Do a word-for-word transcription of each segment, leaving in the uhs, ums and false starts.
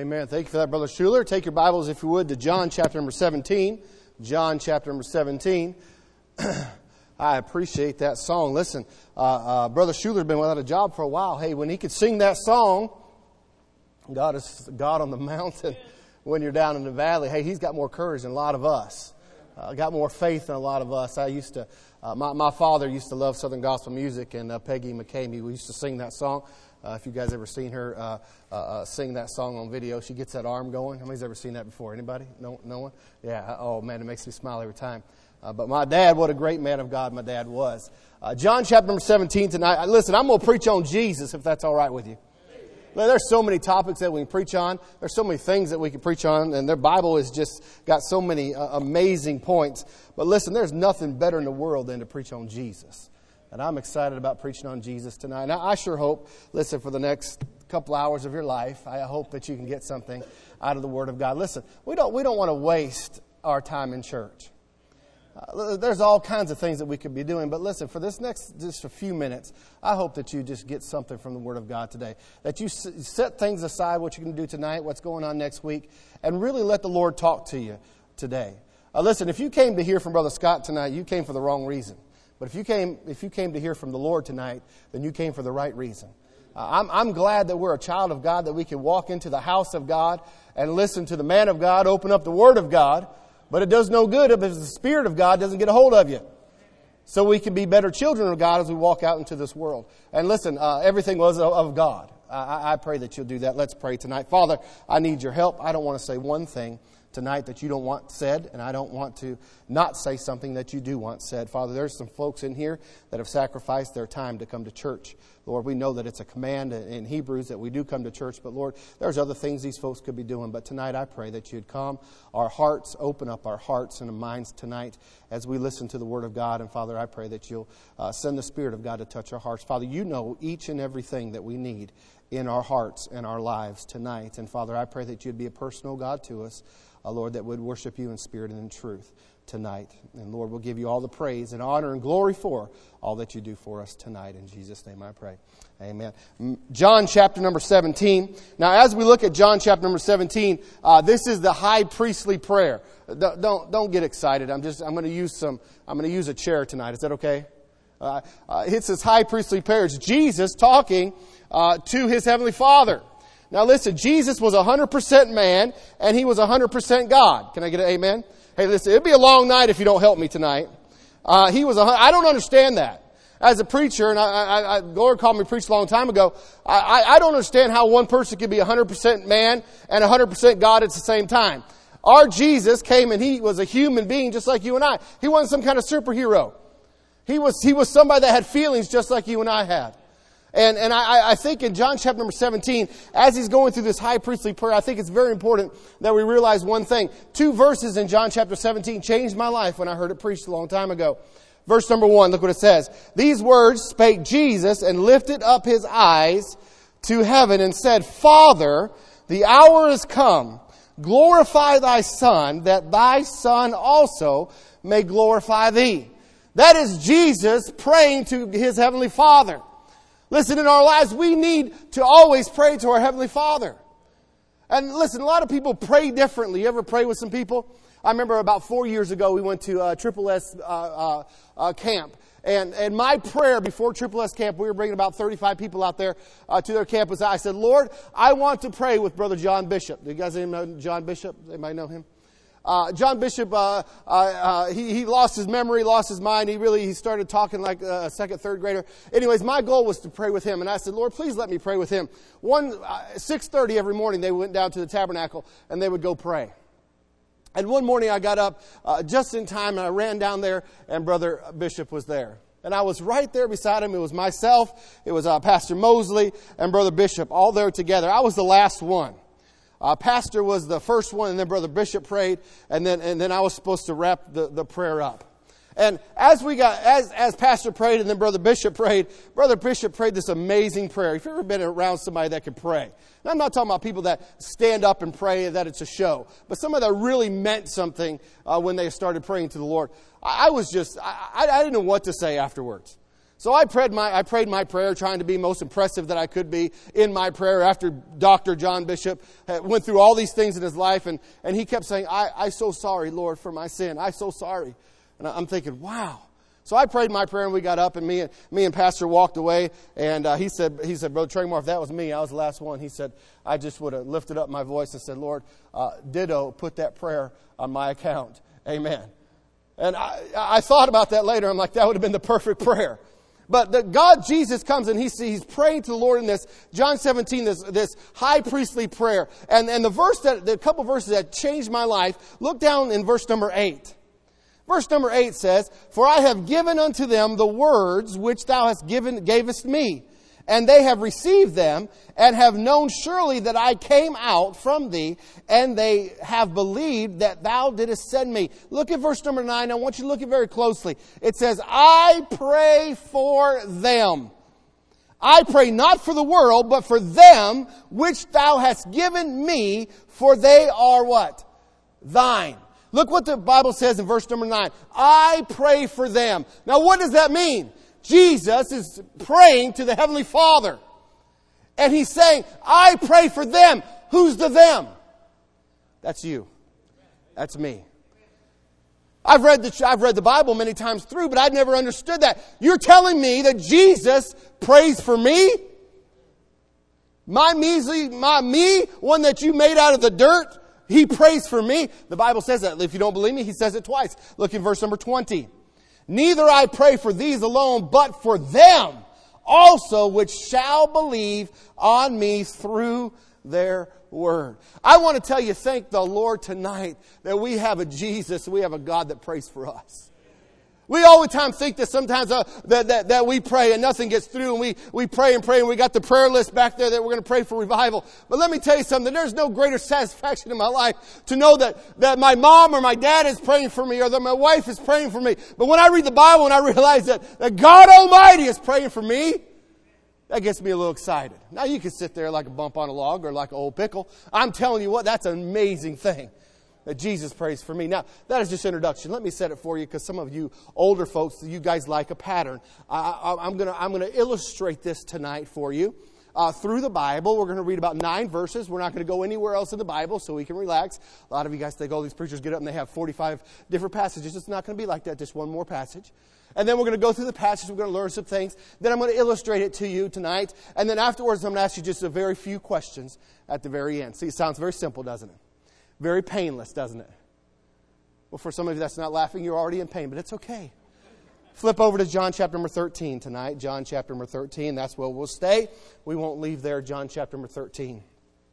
Amen. Thank you for that, Brother Schuler. Take your Bibles, if you would, to John chapter number seventeen. John chapter number seventeen. I appreciate that song. Listen, uh, uh, Brother Schuler's been without a job for a while. Hey, when he could sing that song, God is God on the mountain when you're down in the valley. Hey, he's got more courage than a lot of us. Uh, got more faith than a lot of us. I used to, uh, my, my father used to love Southern gospel music, and uh, Peggy McCamey, we used to sing that song. Uh, if you guys ever seen her uh, uh, uh, sing that song on video, she gets that arm going. How many's ever seen that before? Anybody? No, no one? Yeah. Oh man, it makes me smile every time. Uh, but my dad, what a great man of God my dad was. Uh, John chapter number seventeen tonight. Listen, I'm going to preach on Jesus, if that's all right with you. There's so many topics that we can preach on. There's so many things that we can preach on, and their Bible has just got so many uh, amazing points. But listen, there's nothing better in the world than to preach on Jesus. And I'm excited about preaching on Jesus tonight. And I sure hope, listen, for the next couple hours of your life, I hope that you can get something out of the Word of God. Listen, we don't we don't want to waste our time in church. Uh, there's all kinds of things that we could be doing. But listen, for this next just a few minutes, I hope that you just get something from the Word of God today. That you s- set things aside, what you're going to do tonight, what's going on next week, and really let the Lord talk to you today. Uh, listen, if you came to hear from Brother Scott tonight, you came for the wrong reason. But if you came if you came to hear from the Lord tonight, then you came for the right reason. Uh, I'm, I'm glad that we're a child of God, that we can walk into the house of God and listen to the man of God, open up the Word of God. But it does no good if the Spirit of God doesn't get a hold of you. So we can be better children of God as we walk out into this world. And listen, uh, everything was of God. I, I pray that you'll do that. Let's pray tonight. Father, I need your help. I don't want to say one thing tonight that you don't want said, and I don't want to not say something that you do want said. Father, there's some folks in here that have sacrificed their time to come to church. Lord, we know that it's a command in Hebrews that we do come to church, but Lord, there's other things these folks could be doing. But tonight I pray that you'd calm our hearts, open up our hearts and minds tonight as we listen to the Word of God. And Father, I pray that you'll uh, send the Spirit of God to touch our hearts. Father, you know each and everything that we need in our hearts and our lives tonight. And Father, I pray that you'd be a personal God to us, uh, Lord, that would worship you in spirit and in truth tonight. And Lord, we'll give you all the praise and honor and glory for all that you do for us tonight. In Jesus' name I pray. Amen. John chapter number seventeen. Now, as we look at John chapter number seventeen, uh, this is the high priestly prayer. Don't, don't, don't get excited. I'm just, I'm going to use some, I'm going to use a chair tonight. Is that okay? Uh, uh, it's this high priestly prayer. It's Jesus talking uh, to his heavenly Father. Now listen, Jesus was one hundred percent man and he was one hundred percent God. Can I get an amen? Hey, listen, it'll be a long night if you don't help me tonight. Uh, he was, a, I don't understand that. As a preacher, and I, I, I, Lord called me to preach a long time ago, I, I don't understand how one person can be one hundred percent man and one hundred percent God at the same time. Our Jesus came and he was a human being just like you and I. He wasn't some kind of superhero. He was, he was somebody that had feelings just like you and I had. And, and I, I think in John chapter number seventeen, as he's going through this high priestly prayer, I think it's very important that we realize one thing. Two verses in John chapter seventeen changed my life when I heard it preached a long time ago. Verse number one, look what it says. These words spake Jesus and lifted up his eyes to heaven and said, Father, the hour is come. Glorify thy Son, that thy Son also may glorify thee. That is Jesus praying to his heavenly Father. Listen, in our lives, we need to always pray to our Heavenly Father. And listen, a lot of people pray differently. You ever pray with some people? I remember about four years ago, we went to uh, Triple S uh, uh, uh, camp. And, and my prayer before Triple S camp, we were bringing about thirty-five people out there uh, to their campus. I said, Lord, I want to pray with Brother John Bishop. Do you guys know John Bishop? Anybody know him? Uh, John Bishop, uh, uh, uh, he, he lost his memory, lost his mind. He really, he started talking like a second, third grader. Anyways, my goal was to pray with him. And I said, Lord, please let me pray with him. One, uh, six thirty every morning, they went down to the tabernacle and they would go pray. And one morning I got up, uh, just in time and I ran down there and Brother Bishop was there. And I was right there beside him. It was myself, it was uh, Pastor Mosley and Brother Bishop, all there together. I was the last one. Uh, Pastor was the first one, and then Brother Bishop prayed, and then and then I was supposed to wrap the, the prayer up. And as we got, as as Pastor prayed, and then Brother Bishop prayed, Brother Bishop prayed this amazing prayer. If you've ever been around somebody that can pray, and I'm not talking about people that stand up and pray that it's a show, but somebody that really meant something uh, when they started praying to the Lord. I, I was just, I, I didn't know what to say afterwards. So I prayed my I prayed my prayer, trying to be most impressive that I could be in my prayer after Doctor John Bishop went through all these things in his life. And, and he kept saying, I, I'm so sorry, Lord, for my sin. I'm so sorry. And I'm thinking, wow. So I prayed my prayer and we got up and me and, me and Pastor walked away. And uh, he said, he said, Brother Traymore, if that was me, I was the last one. He said, I just would have lifted up my voice and said, Lord, uh, ditto, put that prayer on my account. Amen. And I, I thought about that later. I'm like, that would have been the perfect prayer. But the God, Jesus, comes and he's, he's praying to the Lord in this, John seventeen, this, this high priestly prayer. And, and the verse that, the couple verses that changed my life, look down in verse number eight. Verse number eight says, For I have given unto them the words which thou hast given, gavest me. And they have received them, and have known surely that I came out from thee, and they have believed that thou didst send me. Look at verse number nine. I want you to look at it very closely. It says, I pray for them. I pray not for the world, but for them which thou hast given me, for they are what? Thine. Look what the Bible says in verse number nine. I pray for them. Now what does that mean? Jesus is praying to the Heavenly Father. And He's saying, I pray for them. Who's the them? That's you. That's me. I've read the, I've read the Bible many times through, but I've never understood that. You're telling me that Jesus prays for me? My measly, my me, one that you made out of the dirt, He prays for me. The Bible says that. If you don't believe me, He says it twice. Look in verse number twenty. Neither I pray for these alone, but for them also which shall believe on me through their word. I want to tell you, thank the Lord tonight that we have a Jesus, we have a God that prays for us. We all the time think that sometimes uh, that, that, that we pray and nothing gets through, and we, we pray and pray and we got the prayer list back there that we're going to pray for revival. But let me tell you something. There's no greater satisfaction in my life to know that, that my mom or my dad is praying for me or that my wife is praying for me. But when I read the Bible and I realize that, that God Almighty is praying for me, that gets me a little excited. Now you can sit there like a bump on a log or like an old pickle. I'm telling you what, that's an amazing thing. That Jesus prays for me. Now, that is just introduction. Let me set it for you because some of you older folks, you guys like a pattern. I, I, I'm going to I'm going to illustrate this tonight for you uh, through the Bible. We're going to read about nine verses. We're not going to go anywhere else in the Bible so we can relax. A lot of you guys think, oh, these preachers get up and they have forty-five different passages. It's not going to be like that. Just one more passage. And then we're going to go through the passage. We're going to learn some things. Then I'm going to illustrate it to you tonight. And then afterwards, I'm going to ask you just a very few questions at the very end. See, it sounds very simple, doesn't it? Very painless, doesn't it? Well, for some of you that's not laughing, you're already in pain, but it's okay. Flip over to John chapter number thirteen tonight. John chapter number thirteen. That's where we'll stay. We won't leave there. John chapter number thirteen.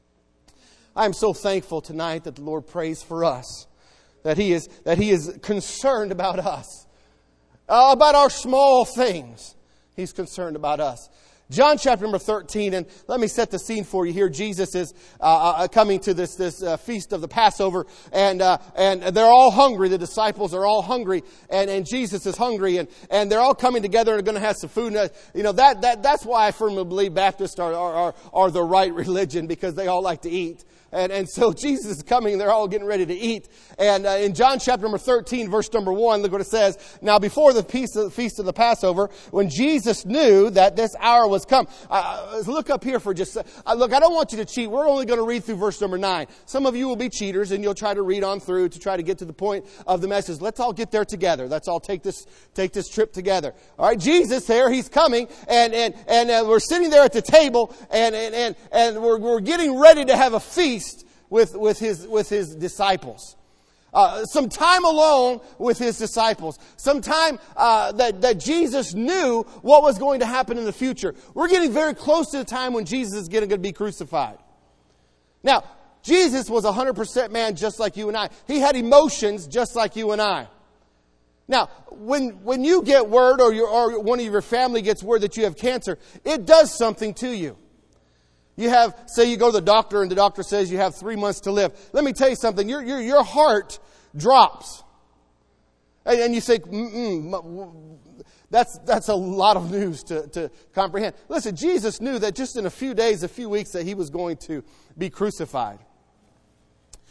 I am so thankful tonight that the Lord prays for us. That He is, that He is concerned about us. Uh, about our small things. He's concerned about us. John chapter number thirteen, and let me set the scene for you here. Jesus is uh, uh, coming to this this uh, feast of the Passover, and uh, and they're all hungry. The disciples are all hungry, and, and Jesus is hungry, and, and they're all coming together and are going to have some food. And, uh, you know that that that's why I firmly believe Baptists are are, are are the right religion, because they all like to eat. And and so Jesus is coming, they're all getting ready to eat. And uh, in John chapter number thirteen, verse number one, look what it says. Now before the feast of, the feast of the Passover, when Jesus knew that this hour was come. Uh, look up here for just, uh, look, I don't want you to cheat. We're only going to read through verse number nine. Some of you will be cheaters and you'll try to read on through to try to get to the point of the message. Let's all get there together. Let's all take this take this trip together. All right, Jesus there, He's coming, and and and uh, we're sitting there at the table, and and and, and we're we're getting ready to have a feast with with his with his disciples. Uh, some time alone with His disciples. Some time uh, that, that Jesus knew what was going to happen in the future. We're getting very close to the time when Jesus is going to be crucified. Now, Jesus was one hundred percent man just like you and I. He had emotions just like you and I. Now, when when you get word, or, your, or one of your family gets word that you have cancer, it does something to you. You have, say you go to the doctor and the doctor says you have three months to live. Let me tell you something. Your your, your heart drops. And, and you think, mm-mm, that's, that's a lot of news to, to comprehend. Listen, Jesus knew that just in a few days, a few weeks, that He was going to be crucified.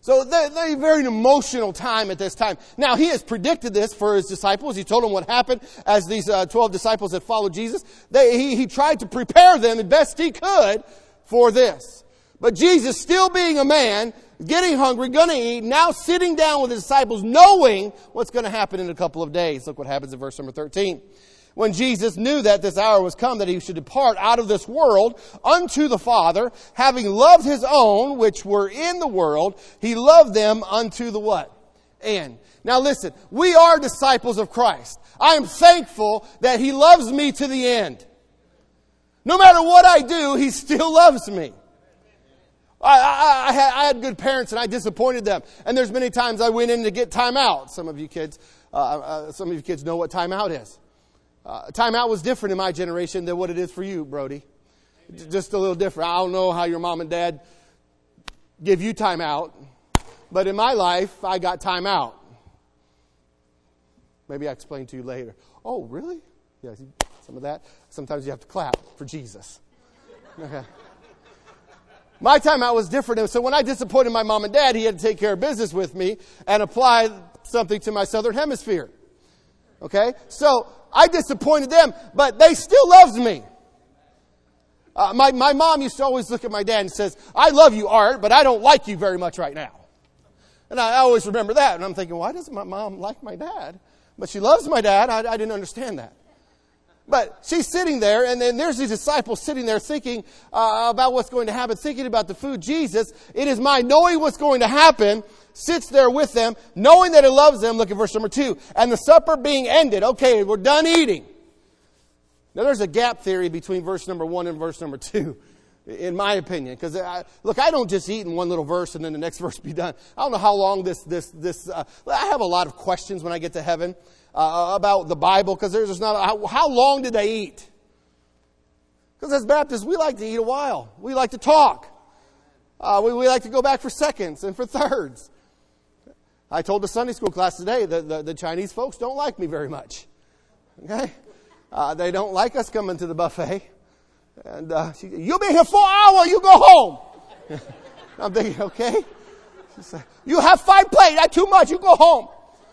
So they're, they're a very emotional time at this time. Now, he has predicted this for his disciples. He told them what happened as these uh, twelve disciples that followed Jesus. They, he, he tried to prepare them the best he could for this. But Jesus, still being a man, getting hungry, going to eat, now sitting down with his disciples, knowing what's going to happen in a couple of days. Look what happens in verse number thirteen. When Jesus knew that this hour was come, that he should depart out of this world unto the Father, having loved his own, which were in the world, he loved them unto the what? End. Now listen, we are disciples of Christ. I am thankful that he loves me to the end. No matter what I do, he still loves me. I, I, I, had, I had good parents and I disappointed them. And there's many times I went in to get time out. Some of you kids, uh, uh, some of you kids know what time out is. Uh, time out was different in my generation than what it is for you, Brody. Amen. Just a little different. I don't know how your mom and dad give you time out. But in my life, I got time out. Maybe I'll explain to you later. Oh, really? Yeah, some of that. Sometimes you have to clap for Jesus. Okay. My time out was different. So when I disappointed my mom and dad, he had to take care of business with me and apply something to my southern hemisphere. Okay? So I disappointed them, but they still loves me. Uh, my, my mom used to always look at my dad and says, I love you, Art, but I don't like you very much right now. And I always remember that. And I'm thinking, why doesn't my mom like my dad? But she loves my dad. I, I didn't understand that. But she's sitting there, and then there's these disciples sitting there thinking uh, about what's going to happen, thinking about the food. Jesus, it is mine, knowing what's going to happen, sits there with them, knowing that he loves them. Look at verse number two. And the supper being ended. Okay, we're done eating. Now, there's a gap theory between verse number one and verse number two, in my opinion. Because, look, I don't just eat in one little verse and then the next verse be done. I don't know how long this, this, this, uh, I have a lot of questions when I get to heaven. Uh, about the Bible, because there's just not, how, how long did they eat? Because as Baptists, we like to eat a while. We like to talk. Uh, we, we like to go back for seconds and for thirds. I told the Sunday school class today that the, the Chinese folks don't like me very much. Okay? Uh, they don't like us coming to the buffet. And uh, she, you'll be here for an hour, you go home. I'm thinking, okay. She said, you have five plates, that's too much, you go home.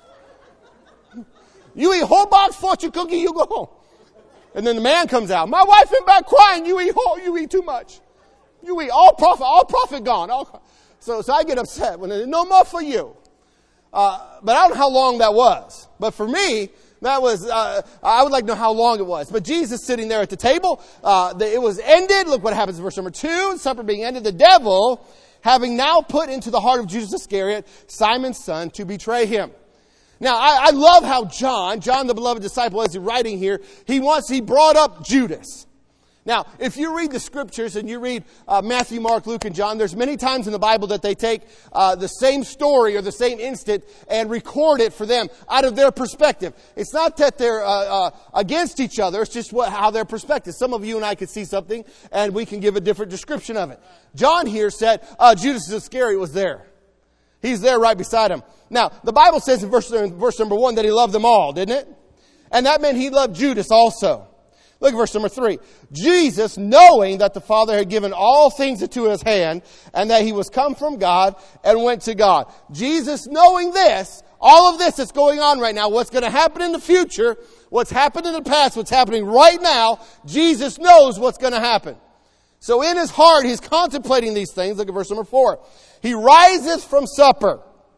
You eat whole box fortune cookie, you go home. And then the man comes out. My wife in back crying, you eat whole, you eat too much. You eat all profit, all profit gone. All, so, so I get upset when there's no more for you. Uh, but I don't know how long that was. But for me, that was, uh, I would like to know how long it was. But Jesus sitting there at the table, uh, the, it was ended. Look what happens in verse number two. Supper being ended. The devil, having now put into the heart of Judas Iscariot, Simon's son, to betray him. Now, I, I love how John, John the beloved disciple, as he's writing here, he wants, he brought up Judas. Now, if you read the scriptures and you read uh, Matthew, Mark, Luke, and John, there's many times in the Bible that they take uh, the same story or the same instant and record it for them out of their perspective. It's not that they're uh, uh, against each other. It's just what, how their perspective. Some of you and I could see something and we can give a different description of it. John here said uh, Judas Iscariot was there. He's there right beside him. Now, the Bible says in verse, in verse number one that he loved them all, didn't it? And that meant he loved Judas also. Look at verse number three. Jesus, knowing that the Father had given all things into his hand, and that he was come from God and went to God. Jesus, knowing this, all of this that's going on right now, what's going to happen in the future, what's happened in the past, what's happening right now, Jesus knows what's going to happen. So in his heart, he's contemplating these things. Look at verse number four. He riseth from supper,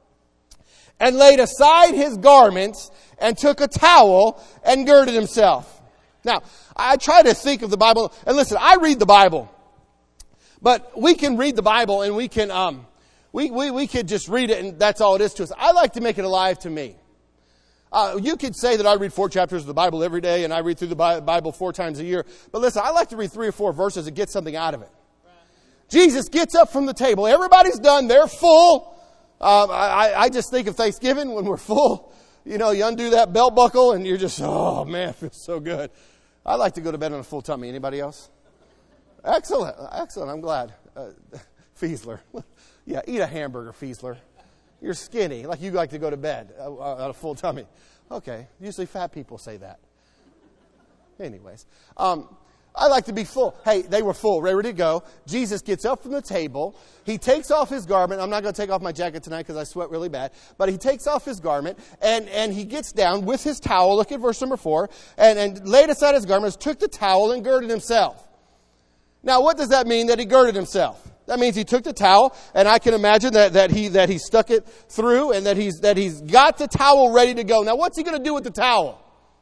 and laid aside his garments, and took a towel, and girded himself. Now, I try to think of the Bible, and listen, I read the Bible. But we can read the Bible, and we can, um, we, we, we could just read it, and that's all it is to us. I like to make it alive to me. Uh, you could say that I read four chapters of the Bible every day, and I read through the Bible four times a year. But listen, I like to read three or four verses and get something out of it. Jesus gets up from the table. Everybody's done. They're full. Uh, I, I just think of Thanksgiving when we're full. You know, you undo that belt buckle, and you're just, oh, man, it feels so good. I like to go to bed on a full tummy. Anybody else? Excellent. Excellent. I'm glad. Uh, Fiesler. Yeah, eat a hamburger, Fiesler. You're skinny, like you like to go to bed uh, on a full tummy. Okay, usually fat people say that. Anyways, um, I like to be full. Hey, they were full, ready to go. Jesus gets up from the table. He takes off his garment. I'm not going to take off my jacket tonight because I sweat really bad. But he takes off his garment, and, and he gets down with his towel. Look at verse number four. And, and laid aside his garments, took the towel, and girded himself. Now, what does that mean that he girded himself? That means he took the towel, and I can imagine that, that he that he stuck it through, and that he's that he's got the towel ready to go. Now, what's he going to do with the towel?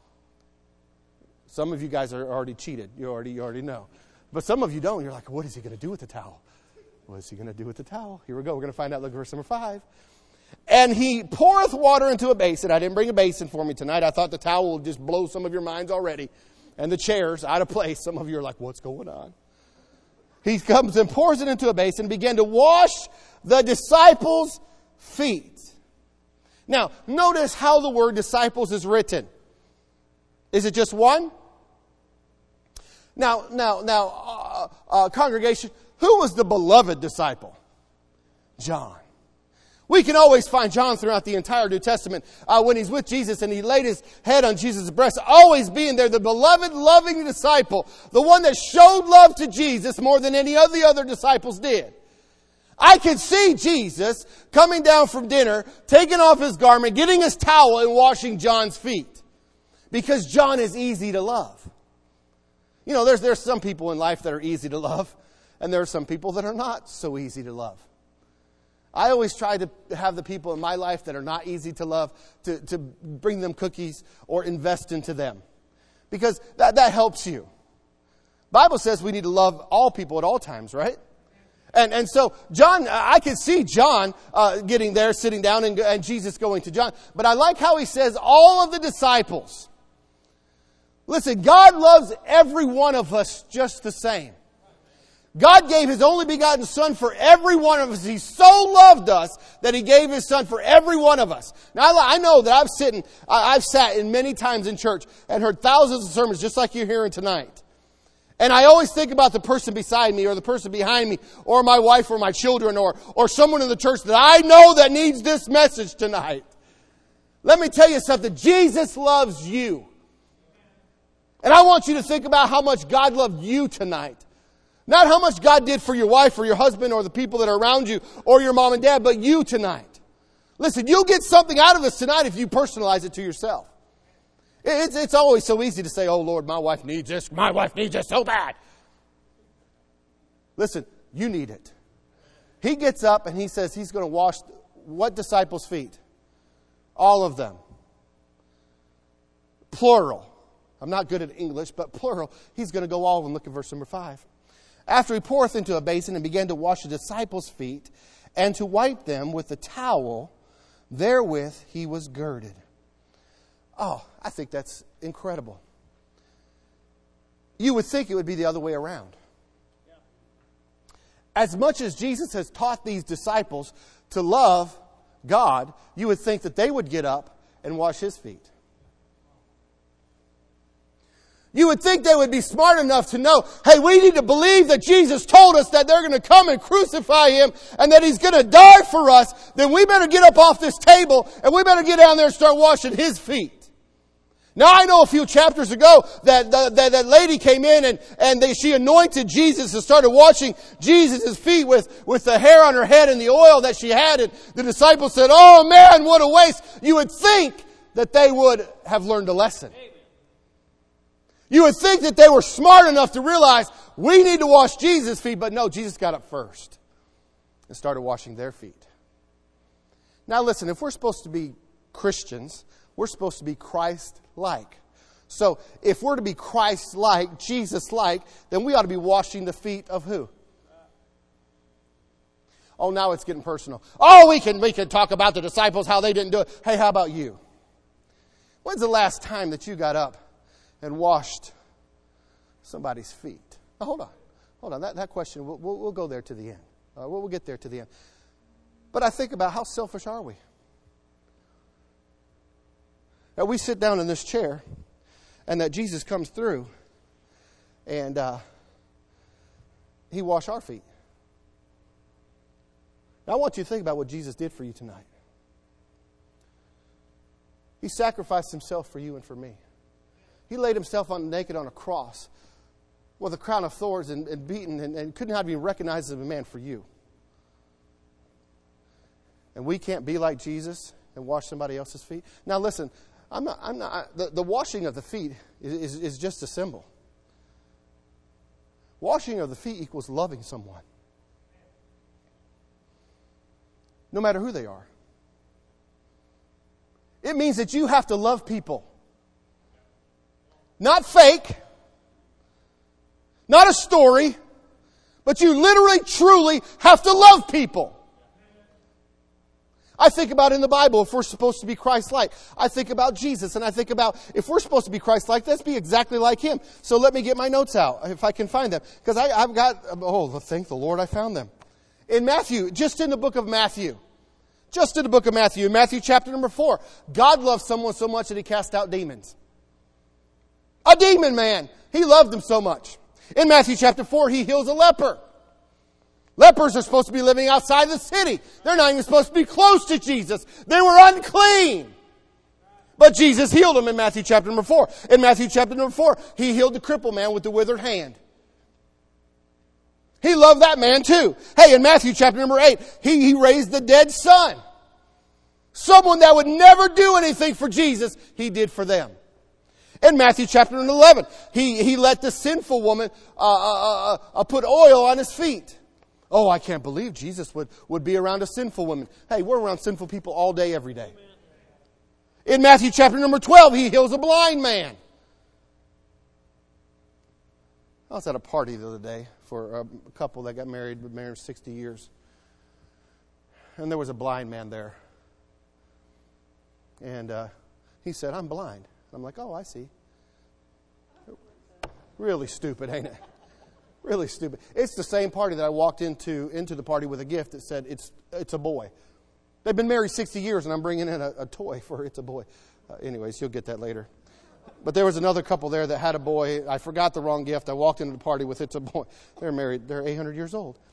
Some of you guys are already cheated. You already you already know. But some of you don't. You're like, what is he going to do with the towel? What is he going to do with the towel? Here we go. We're going to find out. Look at verse number five. And he poureth water into a basin. I didn't bring a basin for me tonight. I thought the towel would just blow some of your minds already. And the chairs out of place. Some of you are like, what's going on? He comes and pours it into a basin and began to wash the disciples' feet. Now, notice how the word disciples is written. Is it just one? Now, now, now, uh, uh, congregation, who was the beloved disciple? John. We can always find John throughout the entire New Testament uh, when he's with Jesus and he laid his head on Jesus' breast, always being there, the beloved, loving disciple, the one that showed love to Jesus more than any of the other disciples did. I could see Jesus coming down from dinner, taking off his garment, getting his towel and washing John's feet. Because John is easy to love. You know, there's, there's some people in life that are easy to love, and there are some people that are not so easy to love. I always try to have the people in my life that are not easy to love to, to bring them cookies or invest into them. Because that, that helps you. Bible says we need to love all people at all times, right? And and so John, I could see John uh, getting there, sitting down, and, and Jesus going to John. But I like how he says all of the disciples. Listen, God loves every one of us just the same. God gave His only begotten Son for every one of us. He so loved us that He gave His Son for every one of us. Now, I know that I've sitting, I've sat in many times in church and heard thousands of sermons just like you're hearing tonight. And I always think about the person beside me or the person behind me or my wife or my children or, or someone in the church that I know that needs this message tonight. Let me tell you something. Jesus loves you. And I want you to think about how much God loved you tonight. Not how much God did for your wife or your husband or the people that are around you or your mom and dad, but you tonight. Listen, you'll get something out of this tonight if you personalize it to yourself. It's, it's always so easy to say, oh, Lord, my wife needs this. My wife needs this so bad. Listen, you need it. He gets up and he says he's going to wash what disciples' feet? All of them. Plural. I'm not good at English, but plural. He's going to go all of them. Look at verse number five. After he poureth into a basin and began to wash the disciples' feet and to wipe them with the towel, therewith he was girded. Oh, I think that's incredible. You would think it would be the other way around. As much as Jesus has taught these disciples to love God, you would think that they would get up and wash His feet. You would think they would be smart enough to know, hey, we need to believe that Jesus told us that they're going to come and crucify Him and that He's going to die for us. Then we better get up off this table and we better get down there and start washing His feet. Now, I know a few chapters ago that that, that, that lady came in and, and they, she anointed Jesus and started washing Jesus' feet with, with the hair on her head and the oil that she had. And the disciples said, oh man, what a waste. You would think that they would have learned a lesson. You would think that they were smart enough to realize we need to wash Jesus' feet, but no, Jesus got up first and started washing their feet. Now listen, if we're supposed to be Christians, we're supposed to be Christ-like. So if we're to be Christ-like, Jesus-like, then we ought to be washing the feet of who? Oh, now it's getting personal. Oh, we can we can talk about the disciples, how they didn't do it. Hey, how about you? When's the last time that you got up and washed somebody's feet? Now, hold on. Hold on. That, that question, we'll, we'll, we'll go there to the end. Uh, we'll, we'll get there to the end. But I think about how selfish are we? Now, we sit down in this chair, and that Jesus comes through, and uh, He washed our feet. Now, I want you to think about what Jesus did for you tonight. He sacrificed Himself for you and for me. He laid Himself on naked on a cross. with a crown of thorns and, and beaten and, and could not be recognized as a man for you. And we can't be like Jesus and wash somebody else's feet. Now listen, I'm not, I'm not, the, the washing of the feet is, is, is just a symbol. Washing of the feet equals loving someone. No matter who they are. It means that you have to love people. Not fake. Not a story. But you literally, truly have to love people. I think about in the Bible, if we're supposed to be Christ-like. I think about Jesus, and I think about, if we're supposed to be Christ-like, let's be exactly like Him. So let me get my notes out, if I can find them. Because I've got, oh, thank the Lord I found them. In Matthew, just in the book of Matthew. Just in the book of Matthew, in Matthew chapter number four. God loved someone so much that He cast out demons. A demon man. He loved them so much. In Matthew chapter four, He heals a leper. Lepers are supposed to be living outside the city. They're not even supposed to be close to Jesus. They were unclean. But Jesus healed them in Matthew chapter number four. In Matthew chapter number four, He healed the crippled man with the withered hand. He loved that man too. Hey, in Matthew chapter number eight, he, he raised the dead son. Someone that would never do anything for Jesus, He did for them. In Matthew chapter eleven, He, he let the sinful woman uh, uh, uh, uh, put oil on His feet. Oh, I can't believe Jesus would, would be around a sinful woman. Hey, we're around sinful people all day, every day. In Matthew chapter number twelve, He heals a blind man. I was at a party the other day for a couple that got married, been married sixty years. And there was a blind man there. And uh, he said, I'm blind. I'm like, oh, I see. Really stupid, ain't it? Really stupid. It's the same party that I walked into into the party with a gift that said, it's it's a boy. They've been married sixty years, and I'm bringing in a, a toy for it's a boy. Uh, anyways, you'll get that later. But there was another couple there that had a boy. I forgot the wrong gift. I walked into the party with it's a boy. They're married. They're eight hundred years old.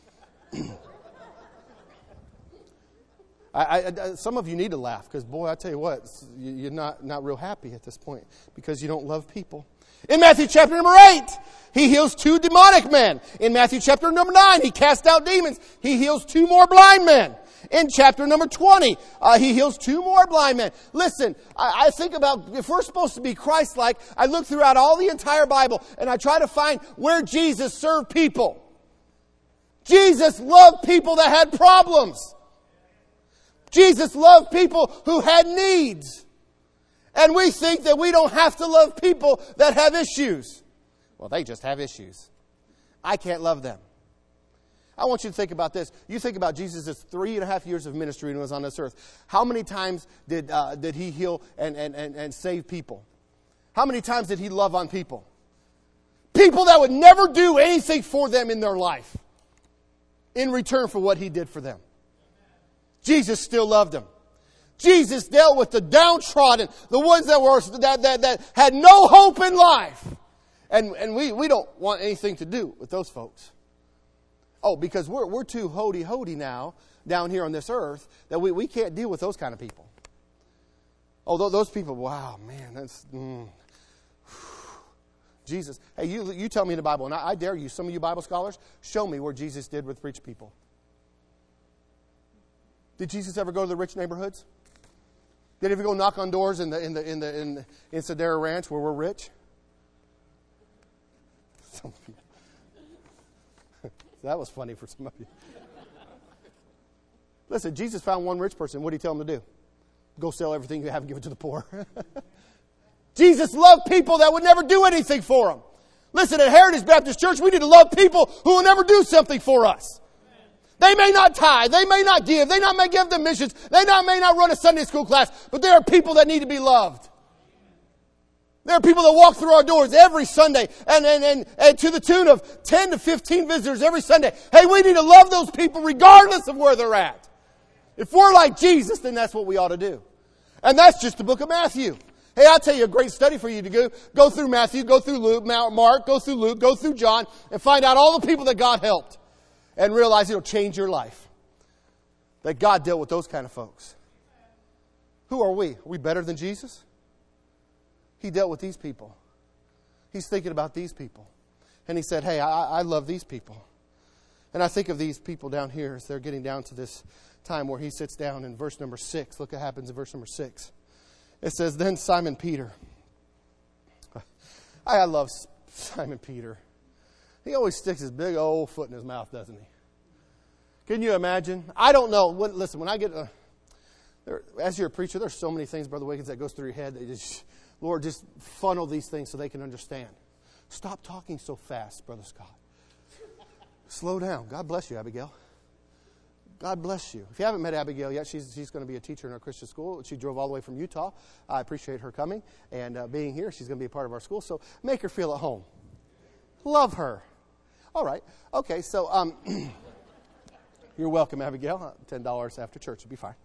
I, I, some of you need to laugh because, boy, I tell you what, you're not, not real happy at this point because you don't love people. In Matthew chapter number eight, He heals two demonic men. In Matthew chapter number nine, He casts out demons. He heals two more blind men. In chapter number twenty, uh, He heals two more blind men. Listen, I, I think about, if we're supposed to be Christ-like, I look throughout all the entire Bible and I try to find where Jesus served people. Jesus loved people that had problems. Jesus loved people who had needs. And we think that we don't have to love people that have issues. Well, they just have issues. I can't love them. I want you to think about this. You think about Jesus' three and a half years of ministry when He was on this earth. How many times did uh, did He heal and, and, and, and save people? How many times did He love on people? People that would never do anything for them in their life in return for what He did for them. Jesus still loved them. Jesus dealt with the downtrodden, the ones that were that that, that had no hope in life. And and we, we don't want anything to do with those folks. Oh, because we're we're too hoity-hoity now down here on this earth that we, we can't deal with those kind of people. Oh, those people, wow, man, that's mm, Jesus. Hey, you you tell me in the Bible, and I, I dare you, some of you Bible scholars, show me where Jesus did with rich people. Did Jesus ever go to the rich neighborhoods? Did he ever go knock on doors in the in the in the in, in Sedera Ranch where we're rich? Some of you. That was funny for some of you. Listen, Jesus found one rich person. What did He tell him to do? Go sell everything you have and give it to the poor. Jesus loved people that would never do anything for Him. Listen, at Heritage Baptist Church, we need to love people who will never do something for us. They may not tithe. They may not give. They not may give to missions. They not, may not run a Sunday school class. But there are people that need to be loved. There are people that walk through our doors every Sunday and, and, and, and to the tune of ten to fifteen visitors every Sunday. Hey, we need to love those people regardless of where they're at. If we're like Jesus, then that's what we ought to do. And that's just the book of Matthew. Hey, I'll tell you a great study for you to do. Go through Matthew, go through Luke, Mark, go through Luke, go through John, and find out all the people that God helped. And realize it'll change your life. That God dealt with those kind of folks. Who are we? Are we better than Jesus? He dealt with these people. He's thinking about these people. And he said, hey, I, I love these people. And I think of these people down here as they're getting down to this time where he sits down in verse number six. Look what happens in verse number six. It says, then Simon Peter. I love Simon Peter. He always sticks his big old foot in his mouth, doesn't he? Can you imagine? I don't know. When, listen, when I get, a, there, as you're a preacher, there's so many things, Brother Wiggins, that goes through your head. That just, Lord, just funnel these things so they can understand. Stop talking so fast, Brother Scott. Slow down. God bless you, Abigail. God bless you. If you haven't met Abigail yet, she's she's going to be a teacher in our Christian school. She drove all the way from Utah. I appreciate her coming and uh, being here. She's going to be a part of our school. So make her feel at home. Love her. All right. Okay, so um, you're welcome, Abigail. ten dollars after church will be fine.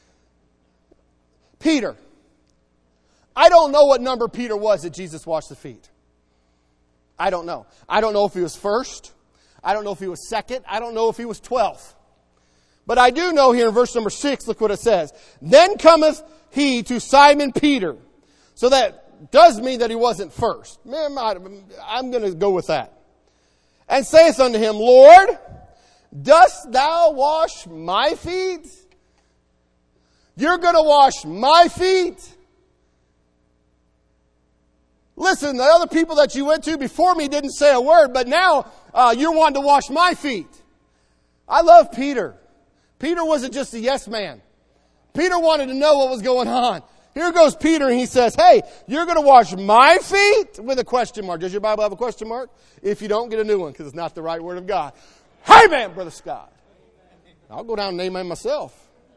Peter. I don't know what number Peter was that Jesus washed the feet. I don't know. I don't know if he was first. I don't know if he was second. I don't know if he was twelfth. But I do know here in verse number six, look what it says. Then cometh he to Simon Peter. So that does mean that he wasn't first. Man, I'm going to go with that. And saith unto him, Lord, dost thou wash my feet? You're going to wash my feet? Listen, the other people that you went to before me didn't say a word, but now uh, you're wanting to wash my feet. I love Peter. Peter wasn't just a yes man. Peter wanted to know what was going on. Here goes Peter and he says, hey, you're going to wash my feet? With a question mark. Does your Bible have a question mark? If you don't, get a new one because it's not the right word of God. Hey man, Brother Scott. I'll go down and name him myself.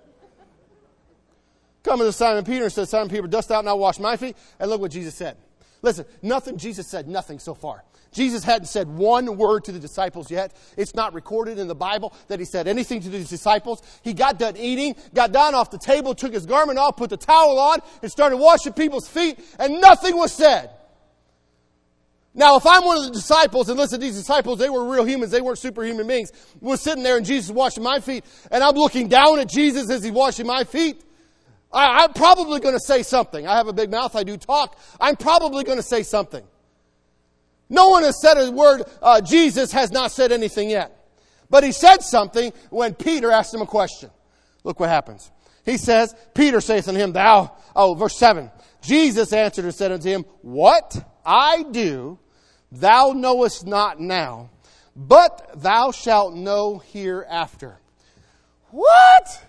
Coming to Simon Peter and says, Simon Peter, dost thou not wash my feet? And look what Jesus said. Listen, nothing, Jesus said nothing so far. Jesus hadn't said one word to the disciples yet. It's not recorded in the Bible that he said anything to the disciples. He got done eating, got down off the table, took his garment off, put the towel on, and started washing people's feet, and nothing was said. Now, if I'm one of the disciples, and listen, these disciples, they were real humans, they weren't superhuman beings, was sitting there and Jesus washing my feet, and I'm looking down at Jesus as he's washing my feet, I, I'm probably going to say something. I have a big mouth, I do talk. I'm probably going to say something. No one has said a word. Uh, Jesus has not said anything yet. But he said something when Peter asked him a question. Look what happens. He says, Peter saith unto him, thou, oh, verse seven. Jesus answered and said unto him, what I do, thou knowest not now, but thou shalt know hereafter. What?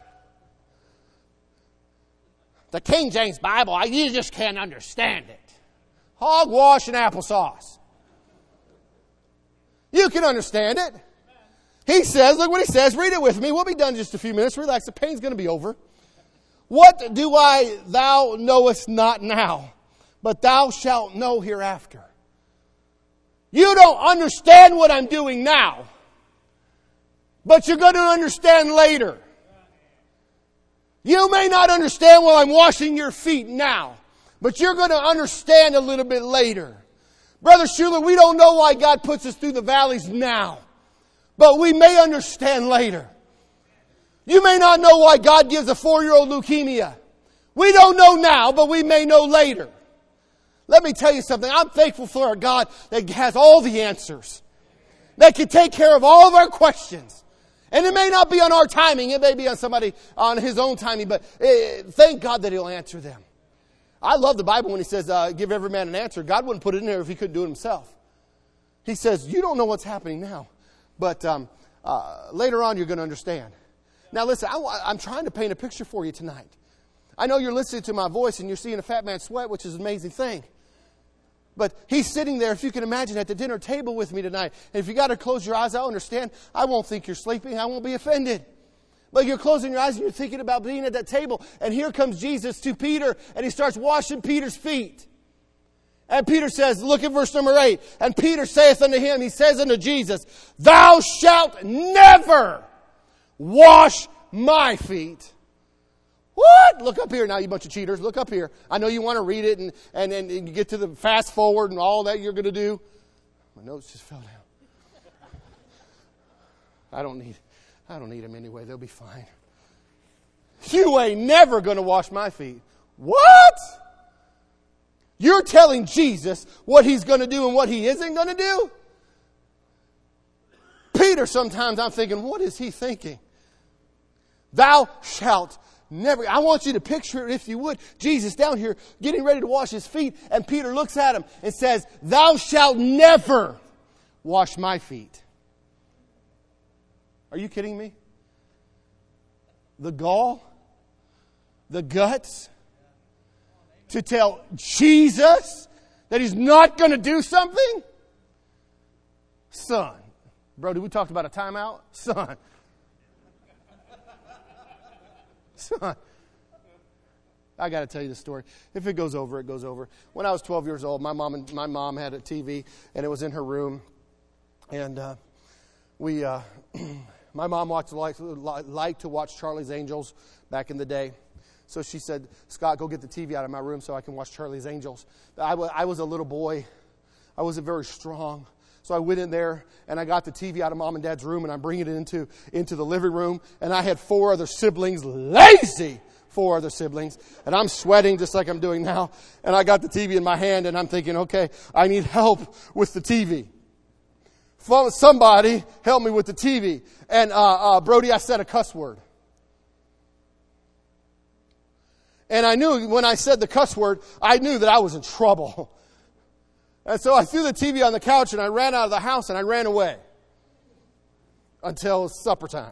The King James Bible, you just can't understand it. Hogwash and applesauce. You can understand it. He says, look what he says. Read it with me. We'll be done in just a few minutes. Relax. The pain's going to be over. What do I, thou knowest not now, but thou shalt know hereafter. You don't understand what I'm doing now, but you're going to understand later. You may not understand while I'm washing your feet now, but you're going to understand a little bit later. Brother Schuler, we don't know why God puts us through the valleys now, but we may understand later. You may not know why God gives a four-year-old leukemia. We don't know now, but we may know later. Let me tell you something. I'm thankful for a God that has all the answers, that can take care of all of our questions. And it may not be on our timing. It may be on somebody on his own timing, but eh, thank God that he'll answer them. I love the Bible when he says, uh, give every man an answer. God wouldn't put it in there if he couldn't do it himself. He says, you don't know what's happening now, but um, uh, later on you're going to understand. Now listen, I, I'm trying to paint a picture for you tonight. I know you're listening to my voice and you're seeing a fat man sweat, which is an amazing thing. But he's sitting there, if you can imagine, at the dinner table with me tonight. And if you got to close your eyes, I'll understand. I won't think you're sleeping. I won't be offended. But you're closing your eyes and you're thinking about being at that table. And here comes Jesus to Peter and he starts washing Peter's feet. And Peter says, look at verse number eight. And Peter saith unto him, he says unto Jesus, thou shalt never wash my feet. What? Look up here now, you bunch of cheaters. Look up here. I know you want to read it and, and, and you get to the fast forward and all that you're going to do. My notes just fell down. I don't need I don't need them anyway. They'll be fine. You ain't never going to wash my feet. What? You're telling Jesus what he's going to do and what he isn't going to do? Peter, sometimes I'm thinking, what is he thinking? Thou shalt never. I want you to picture it, if you would. Jesus down here getting ready to wash his feet. And Peter looks at him and says, thou shalt never wash my feet. Are you kidding me? The gall, the guts to tell Jesus that he's not going to do something? Son. Brody, we talked about a timeout? Son. Son. I got to tell you the story. If it goes over, it goes over. When I was twelve years old, my mom and my mom had a T V, and it was in her room. And uh, we, uh, my mom watched liked, liked to watch Charlie's Angels back in the day. So she said, Scott, go get the T V out of my room so I can watch Charlie's Angels. I, w- I was a little boy. I wasn't very strong. So I went in there and I got the T V out of Mom and Dad's room and I'm bringing it into, into the living room. And I had four other siblings, lazy four other siblings. And I'm sweating just like I'm doing now. And I got the T V in my hand and I'm thinking, okay, I need help with the T V. Somebody help me with the T V. And uh, uh, Brody, I said a cuss word. And I knew when I said the cuss word, I knew that I was in trouble. And so I threw the T V on the couch and I ran out of the house and I ran away until supper time.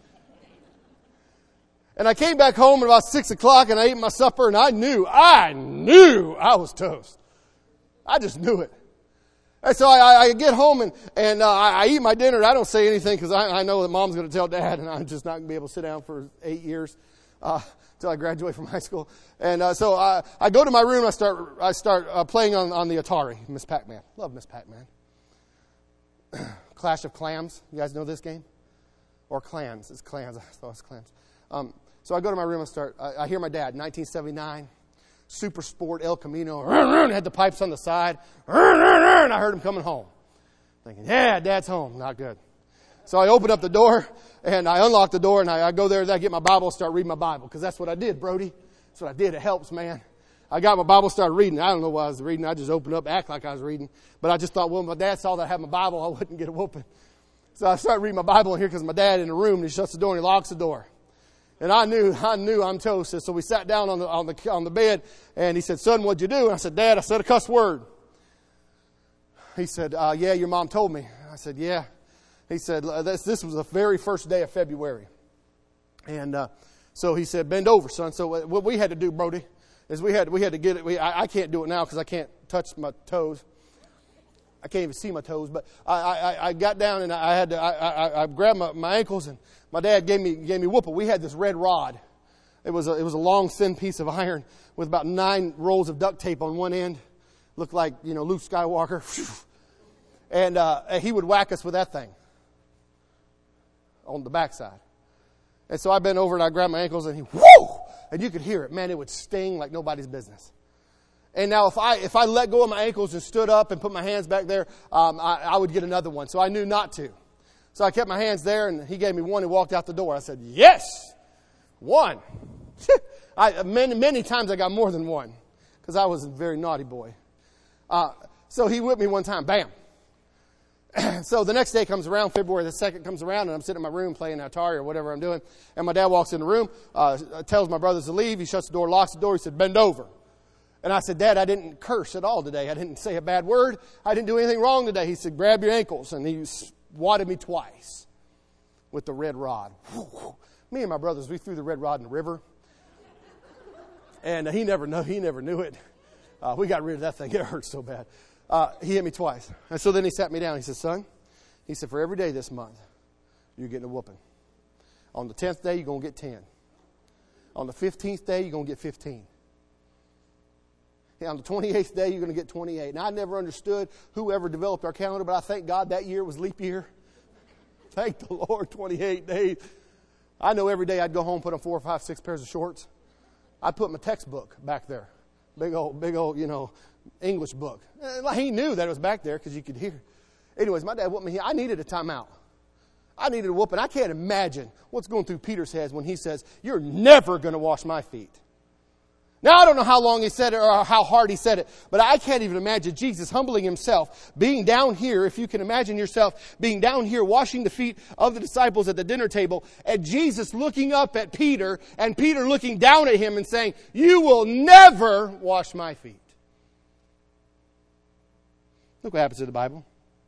And I came back home at about six o'clock and I ate my supper and I knew, I knew I was toast. I just knew it. And so I, I get home and, and uh, I, I eat my dinner and I don't say anything because I, I know that Mom's going to tell Dad and I'm just not going to be able to sit down for eight years. Uh, Until I graduate from high school. And uh, so I, I go to my room, I start I start uh, playing on, on the Atari, Miss Pac-Man. Love Miss Pac-Man. Clash of Clams. You guys know this game? Or Clans. It's Clans. I thought it was Clams. Um, so I go to my room and start. I, I hear my dad, nineteen seventy-nine, Super Sport El Camino. Had the pipes on the side. And I heard him coming home. Thinking, yeah, Dad's home. Not good. So I open up the door, and I unlock the door, and I, I go there, and I get my Bible, and start reading my Bible, because that's what I did, Brody. That's what I did. It helps, man. I got my Bible, started reading. I don't know what I was reading. I just opened up, act like I was reading. But I just thought, well, my dad saw that I had my Bible, I wouldn't get a whooping. So I started reading my Bible in here because my dad in the room, and he shuts the door, and he locks the door. And I knew, I knew I'm toast. So we sat down on the, on the, on the bed, and he said, son, what'd you do? And I said, Dad, I said a cuss word. He said, uh, yeah, your mom told me. I said, yeah. He said, this, this was the very first day of February. And uh, so he said, bend over, son. So what we had to do, Brody, is we had we had to get it. We, I, I can't do it now because I can't touch my toes. I can't even see my toes. But I, I, I got down and I had to. I, I, I grabbed my, my ankles and my dad gave me gave me whooping. We had this red rod. It was a, it was a long, thin piece of iron with about nine rolls of duct tape on one end. Looked like, you know, Luke Skywalker. And uh, he would whack us with that thing on the backside. And so I bent over and I grabbed my ankles and he, whoo! And you could hear it. Man, it would sting like nobody's business. And now if I if I let go of my ankles and stood up and put my hands back there, um, I, I would get another one. So I knew not to. So I kept my hands there and he gave me one and walked out the door. I said, yes, one. I, many, many times I got more than one because I was a very naughty boy. Uh, so he whipped me one time, bam. So the next day comes around, February the second comes around, and I'm sitting in my room playing Atari or whatever I'm doing. And my dad walks in the room, uh, tells my brothers to leave. He shuts the door, locks the door. He said, bend over. And I said, Dad, I didn't curse at all today. I didn't say a bad word. I didn't do anything wrong today. He said, grab your ankles. And he swatted me twice with the red rod. Me and my brothers, we threw the red rod in the river. And he never knew, he never knew it. Uh, we got rid of that thing. It hurt so bad. Uh, he hit me twice. And so then he sat me down. He said, son, he said, for every day this month, you're getting a whooping. On the tenth day, you're going to get ten. On the fifteenth day, you're going to get fifteen. And on the twenty-eighth day, you're going to get twenty-eight. And I never understood whoever developed our calendar, but I thank God that year was leap year. Thank the Lord, twenty-eight days. I know every day I'd go home, put on four or five, six pairs of shorts. I'd put my textbook back there. Big old, big old, you know, English book. He knew that it was back there because you could hear. Anyways, my dad whooped me. I needed a timeout. I needed a whooping. I can't imagine what's going through Peter's head when he says, you're never going to wash my feet. Now, I don't know how long he said it or how hard he said it, but I can't even imagine Jesus humbling himself, being down here, if you can imagine yourself being down here washing the feet of the disciples at the dinner table, and Jesus looking up at Peter, and Peter looking down at him and saying, "You will never wash my feet." Look what happens in the Bible.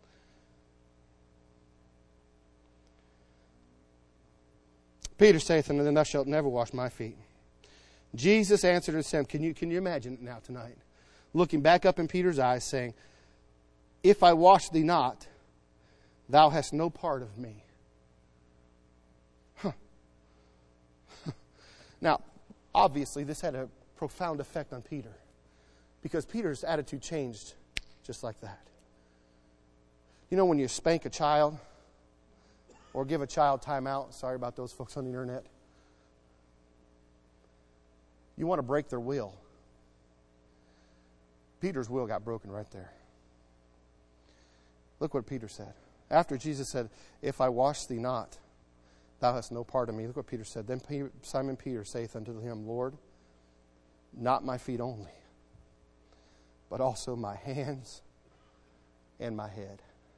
Peter saith unto them, "Thou shalt never wash my feet." Jesus answered and said, can you, can you imagine it now tonight? Looking back up in Peter's eyes saying, "If I wash thee not, thou hast no part of me." Huh. Now, obviously this had a profound effect on Peter, because Peter's attitude changed just like that. You know when you spank a child or give a child time out, sorry about those folks on the internet, you want to break their will. Peter's will got broken right there. Look what Peter said. After Jesus said, "If I wash thee not, thou hast no part of me." Look what Peter said. Then Simon Peter saith unto him, "Lord, not my feet only, but also my hands and my head."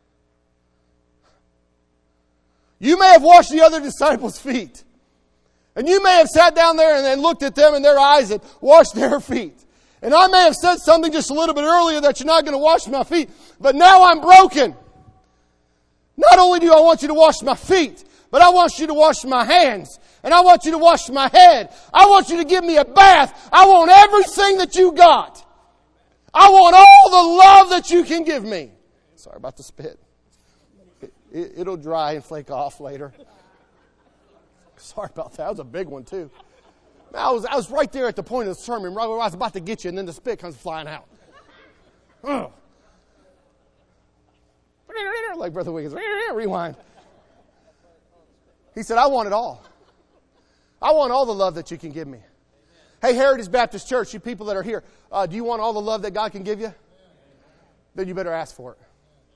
You may have washed the other disciples' feet. And you may have sat down there and then looked at them in their eyes and washed their feet. And I may have said something just a little bit earlier that you're not going to wash my feet. But now I'm broken. Not only do I want you to wash my feet, but I want you to wash my hands. And I want you to wash my head. I want you to give me a bath. I want everything that you got. I want all the love that you can give me. Sorry about the spit. It, it, it'll dry and flake off later. Sorry about that. That was a big one, too. I was, I was right there at the point of the sermon, right where I was about to get you, and then the spit comes flying out. Oh. Like Brother Wiggins, rewind. He said, "I want it all. I want all the love that you can give me." Hey, Heritage Baptist Church, you people that are here, uh, do you want all the love that God can give you? Then you better ask for it.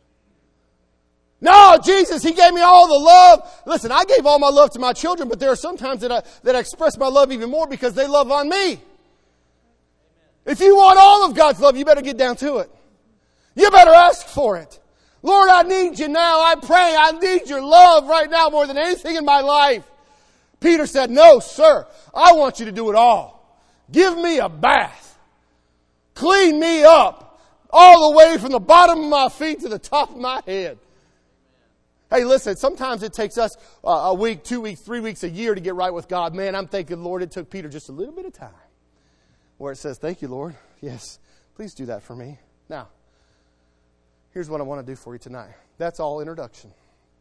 No, Jesus, He gave me all the love. Listen, I gave all my love to my children, but there are some times that I, that I express my love even more because they love on me. Amen. If you want all of God's love, you better get down to it. You better ask for it. Lord, I need you now. I pray I need your love right now more than anything in my life. Peter said, "No, sir, I want you to do it all. Give me a bath. Clean me up all the way from the bottom of my feet to the top of my head." Hey, listen, sometimes it takes us uh, a week, two weeks, three weeks, a year to get right with God. Man, I'm thanking, Lord, it took Peter just a little bit of time. Where it says, "Thank you, Lord. Yes, please do that for me." Now, here's what I want to do for you tonight. That's all introduction.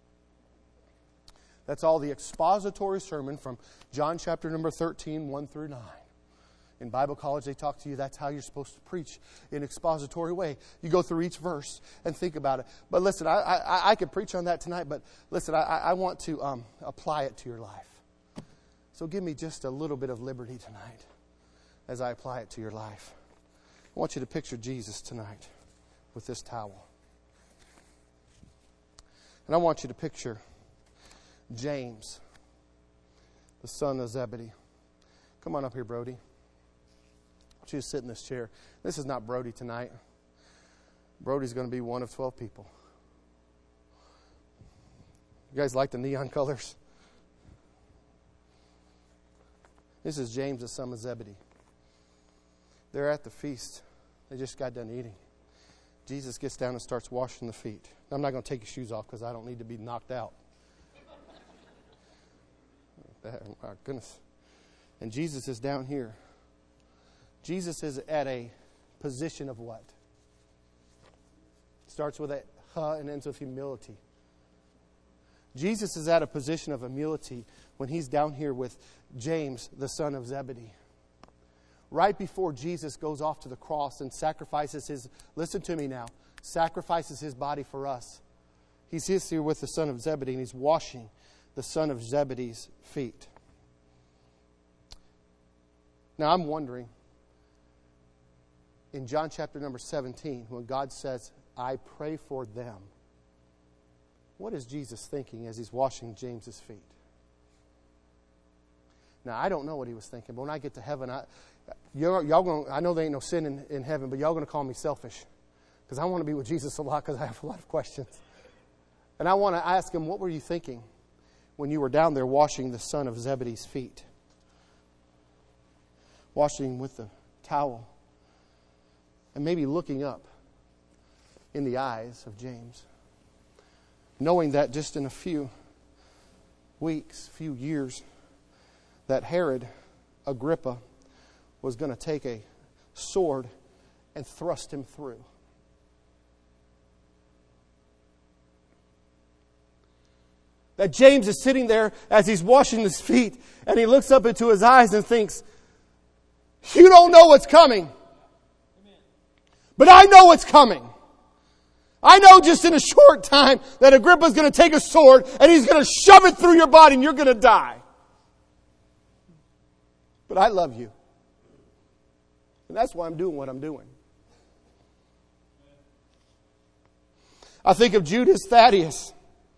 That's all the expository sermon from John chapter number thirteen, one through nine. In Bible college, they talk to you, that's how you're supposed to preach in an expository way. You go through each verse and think about it. But listen, I I, I could preach on that tonight, but listen, I, I want to um, apply it to your life. So give me just a little bit of liberty tonight as I apply it to your life. I want you to picture Jesus tonight with this towel. And I want you to picture James, the son of Zebedee. Come on up here, Brody. I want you to sit in this chair. This is not Brody tonight. Brody's going to be one of twelve people. You guys like the neon colors? This is James, the son of Zebedee. They're at the feast. They just got done eating. Jesus gets down and starts washing the feet. I'm not going to take your shoes off because I don't need to be knocked out. My goodness. And Jesus is down here. Jesus is at a position of what? Starts with a huh and ends with humility. Jesus is at a position of humility when He's down here with James, the son of Zebedee. Right before Jesus goes off to the cross and sacrifices His, listen to me now, sacrifices His body for us. He's here with the son of Zebedee and He's washing the son of Zebedee's feet. Now I'm wondering, in John chapter number seventeen, when God says, "I pray for them," what is Jesus thinking as He's washing James's feet? Now, I don't know what he was thinking, but when I get to heaven, I, y'all, y'all gonna, I know there ain't no sin in, in heaven, but y'all going to call me selfish because I want to be with Jesus a lot because I have a lot of questions. And I want to ask him, what were you thinking when you were down there washing the son of Zebedee's feet? Washing with the towel. And maybe looking up in the eyes of James. Knowing that just in a few weeks, few years, that Herod Agrippa was going to take a sword and thrust him through. That James is sitting there as he's washing his feet, and he looks up into his eyes and thinks, you don't know what's coming. But I know what's coming. I know just in a short time that Agrippa's going to take a sword and he's going to shove it through your body and you're going to die. But I love you. And that's why I'm doing what I'm doing. I think of Judas Thaddeus.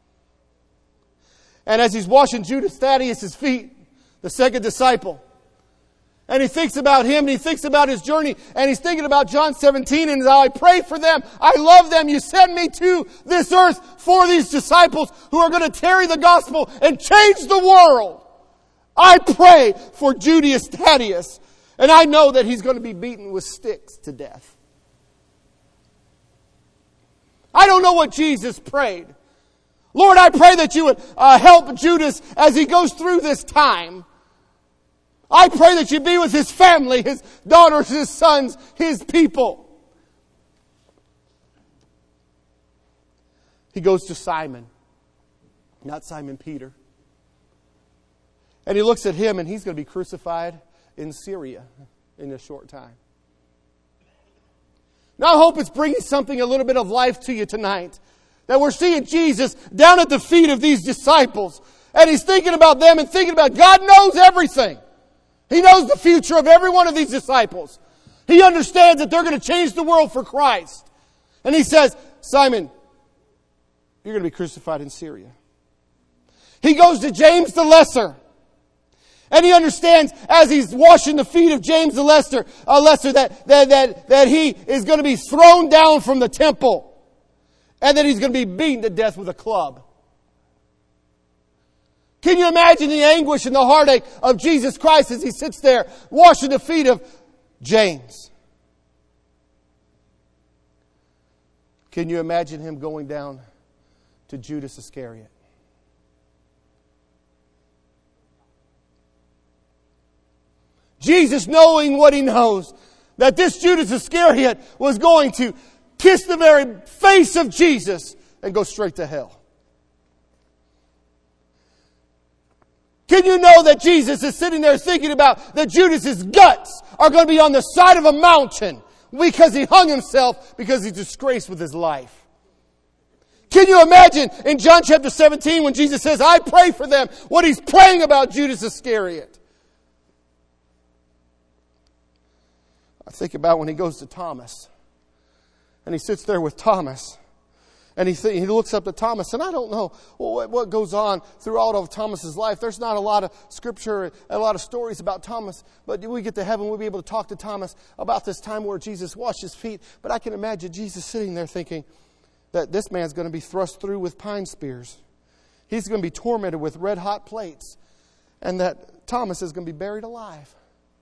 And as he's washing Judas Thaddeus' feet, the second disciple, and he thinks about him, and he thinks about his journey, and he's thinking about John seventeen, and how I pray for them. I love them. You sent me to this earth for these disciples who are going to carry the gospel and change the world. I pray for Judas Thaddeus, and I know that he's going to be beaten with sticks to death. I don't know what Jesus prayed. Lord, I pray that you would uh, help Judas as he goes through this time. I pray that you be with his family, his daughters, his sons, his people. He goes to Simon, not Simon Peter. And he looks at him, and he's going to be crucified in Syria in a short time. Now I hope it's bringing something, a little bit of life to you tonight. That we're seeing Jesus down at the feet of these disciples. And he's thinking about them and thinking about God knows everything. He knows the future of every one of these disciples. He understands that they're going to change the world for Christ. And he says, Simon, you're going to be crucified in Syria. He goes to James the Lesser. And he understands as he's washing the feet of James the Lesser, uh, Lesser that, that, that, that he is going to be thrown down from the temple. And that he's going to be beaten to death with a club. Can you imagine the anguish and the heartache of Jesus Christ as he sits there washing the feet of James? Can you imagine him going down to Judas Iscariot? Jesus, knowing what he knows, that this Judas Iscariot was going to kiss the very face of Jesus and go straight to hell. Can you know that Jesus is sitting there thinking about that Judas's guts are going to be on the side of a mountain because he hung himself because he's disgraced with his life? Can you imagine in John chapter seventeen when Jesus says, I pray for them, what he's praying about Judas Iscariot? I think about when he goes to Thomas and he sits there with Thomas. And he th- he looks up to Thomas, and I don't know what, what goes on throughout of Thomas's life. There's not a lot of scripture, a lot of stories about Thomas. But when we get to heaven, we'll be able to talk to Thomas about this time where Jesus washed his feet. But I can imagine Jesus sitting there thinking that this man's going to be thrust through with pine spears. He's going to be tormented with red hot plates. And that Thomas is going to be buried alive.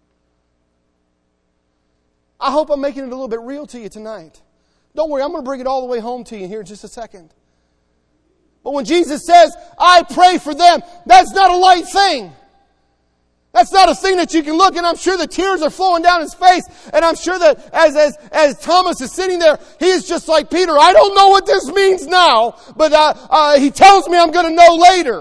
I hope I'm making it a little bit real to you tonight. Don't worry, I'm going to bring it all the way home to you here in just a second. But when Jesus says, I pray for them, that's not a light thing. That's not a thing that you can look, and I'm sure the tears are flowing down his face. And I'm sure that as, as, as Thomas is sitting there, he's just like Peter. I don't know what this means now, but uh, uh, he tells me I'm going to know later.